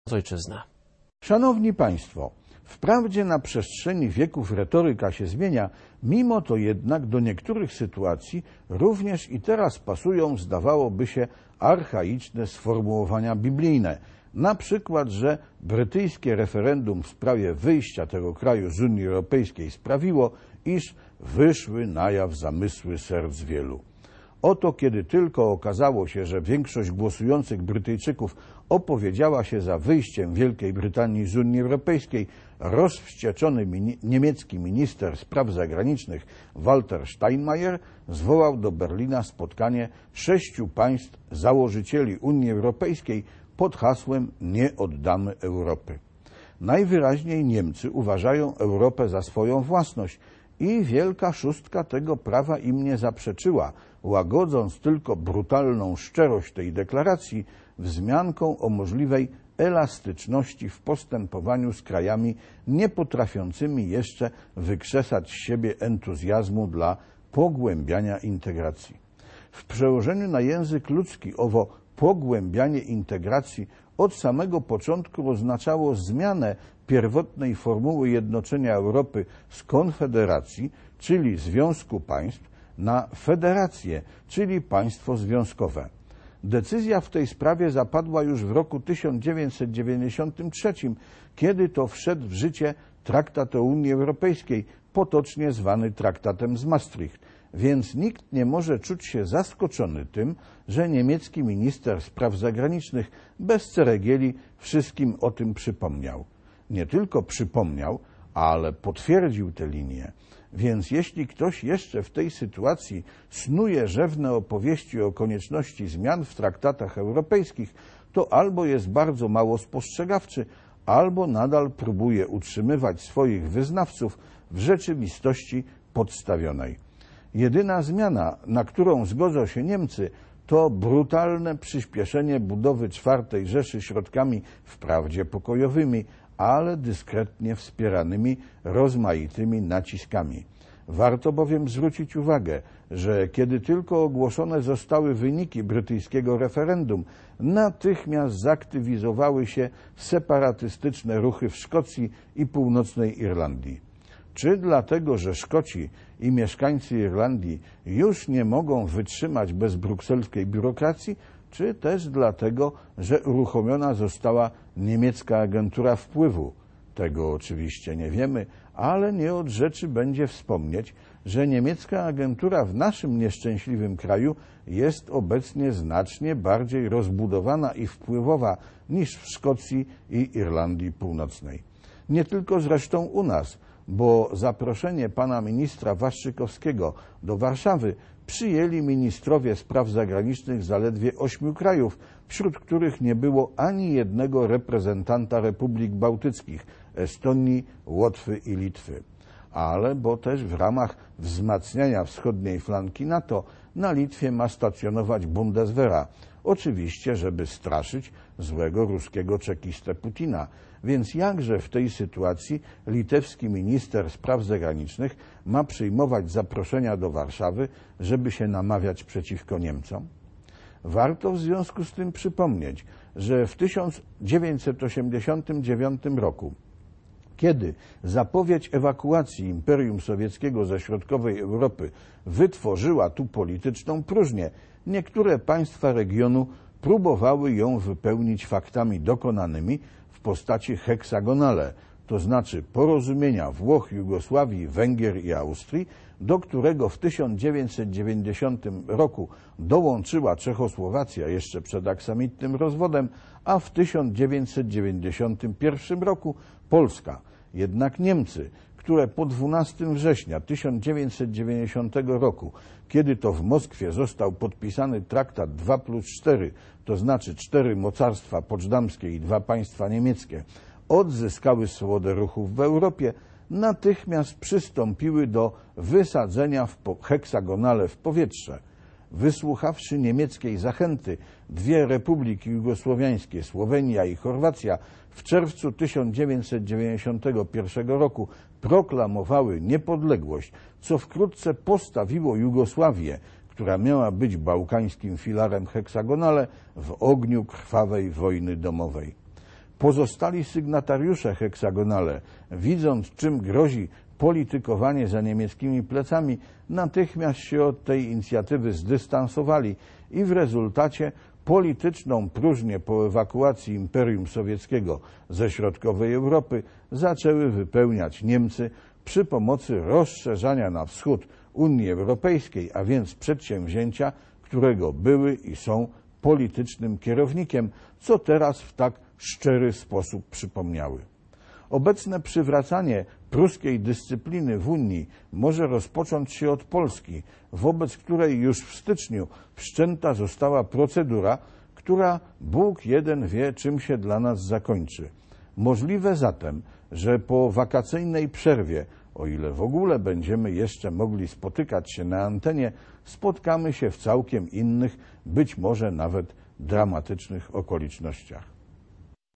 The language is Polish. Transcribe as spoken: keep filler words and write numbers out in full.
ojczyznę. Szanowni Państwo, wprawdzie na przestrzeni wieków retoryka się zmienia, mimo to jednak do niektórych sytuacji również i teraz pasują, zdawałoby się, archaiczne sformułowania biblijne. Na przykład, że brytyjskie referendum w sprawie wyjścia tego kraju z Unii Europejskiej sprawiło, iż wyszły na jaw zamysły serc wielu. Oto kiedy tylko okazało się, że większość głosujących Brytyjczyków opowiedziała się za wyjściem Wielkiej Brytanii z Unii Europejskiej, rozwścieczony mini- niemiecki minister spraw zagranicznych Walter Steinmeier zwołał do Berlina spotkanie sześciu państw założycieli Unii Europejskiej pod hasłem „Nie oddamy Europy”. Najwyraźniej Niemcy uważają Europę za swoją własność i Wielka Szóstka tego prawa im nie zaprzeczyła, łagodząc tylko brutalną szczerość tej deklaracji wzmianką o możliwej elastyczności w postępowaniu z krajami nie potrafiącymi jeszcze wykrzesać z siebie entuzjazmu dla pogłębiania integracji. W przełożeniu na język ludzki owo pogłębianie integracji od samego początku oznaczało zmianę pierwotnej formuły jednoczenia Europy z konfederacji, czyli Związku Państw, na federację, czyli państwo związkowe. Decyzja w tej sprawie zapadła już w roku tysiąc dziewięćset dziewięćdziesiątym trzecim, kiedy to wszedł w życie Traktat o Unii Europejskiej, potocznie zwany Traktatem z Maastricht, więc nikt nie może czuć się zaskoczony tym, że niemiecki minister spraw zagranicznych bez ceregieli wszystkim o tym przypomniał. Nie tylko przypomniał, ale potwierdził tę linię. Więc jeśli ktoś jeszcze w tej sytuacji snuje rzewne opowieści o konieczności zmian w traktatach europejskich, to albo jest bardzo mało spostrzegawczy, albo nadal próbuje utrzymywać swoich wyznawców w rzeczywistości podstawionej. Jedyna zmiana, na którą zgodzą się Niemcy, to brutalne przyspieszenie budowy czwartej Rzeszy środkami wprawdzie pokojowymi, ale dyskretnie wspieranymi rozmaitymi naciskami. Warto bowiem zwrócić uwagę, że kiedy tylko ogłoszone zostały wyniki brytyjskiego referendum, natychmiast zaktywizowały się separatystyczne ruchy w Szkocji i północnej Irlandii. Czy dlatego, że Szkoci i mieszkańcy Irlandii już nie mogą wytrzymać bez brukselskiej biurokracji, czy też dlatego, że uruchomiona została niemiecka agentura wpływu? Tego oczywiście nie wiemy, ale nie od rzeczy będzie wspomnieć, że niemiecka agentura w naszym nieszczęśliwym kraju jest obecnie znacznie bardziej rozbudowana i wpływowa niż w Szkocji i Irlandii Północnej. Nie tylko zresztą u nas, bo zaproszenie pana ministra Waszczykowskiego do Warszawy przyjęli ministrowie spraw zagranicznych zaledwie ośmiu krajów, wśród których nie było ani jednego reprezentanta republik bałtyckich, Estonii, Łotwy i Litwy. Ale bo też w ramach wzmacniania wschodniej flanki NATO na Litwie ma stacjonować Bundeswehra, oczywiście, żeby straszyć złego ruskiego czekistę Putina. Więc jakże w tej sytuacji litewski minister spraw zagranicznych ma przyjmować zaproszenia do Warszawy, żeby się namawiać przeciwko Niemcom? Warto w związku z tym przypomnieć, że w tysiąc dziewięćset osiemdziesiątym dziewiątym roku, kiedy zapowiedź ewakuacji Imperium Sowieckiego ze środkowej Europy wytworzyła tu polityczną próżnię, niektóre państwa regionu próbowały ją wypełnić faktami dokonanymi w postaci heksagonale, to znaczy porozumienia Włoch, Jugosławii, Węgier i Austrii, do którego w tysiąc dziewięćset dziewięćdziesiątym roku dołączyła Czechosłowacja jeszcze przed aksamitnym rozwodem, a w tysiąc dziewięćset dziewięćdziesiątym pierwszym roku Polska. Jednak Niemcy, które po dwunastego września tysiąc dziewięćset dziewięćdziesiątego roku, kiedy to w Moskwie został podpisany traktat dwa plus cztery, to znaczy cztery mocarstwa poczdamskie i dwa państwa niemieckie, odzyskały swobodę ruchów w Europie, natychmiast przystąpiły do wysadzenia w heksagonale w powietrze. Wysłuchawszy niemieckiej zachęty, dwie republiki jugosłowiańskie, Słowenia i Chorwacja, w czerwcu tysiąc dziewięćset dziewięćdziesiątego pierwszego roku proklamowały niepodległość, co wkrótce postawiło Jugosławię, która miała być bałkańskim filarem heksagonale, w ogniu krwawej wojny domowej. Pozostali sygnatariusze heksagonale, widząc czym grozi politykowanie za niemieckimi plecami, natychmiast się od tej inicjatywy zdystansowali i w rezultacie polityczną próżnię po ewakuacji Imperium Sowieckiego ze środkowej Europy zaczęły wypełniać Niemcy przy pomocy rozszerzania na wschód Unii Europejskiej, a więc przedsięwzięcia, którego były i są politycznym kierownikiem, co teraz w tak szczery sposób przypomniały. Obecne przywracanie pruskiej dyscypliny w Unii może rozpocząć się od Polski, wobec której już w styczniu wszczęta została procedura, która Bóg jeden wie, czym się dla nas zakończy. Możliwe zatem, że po wakacyjnej przerwie, o ile w ogóle będziemy jeszcze mogli spotykać się na antenie, spotkamy się w całkiem innych, być może nawet dramatycznych okolicznościach.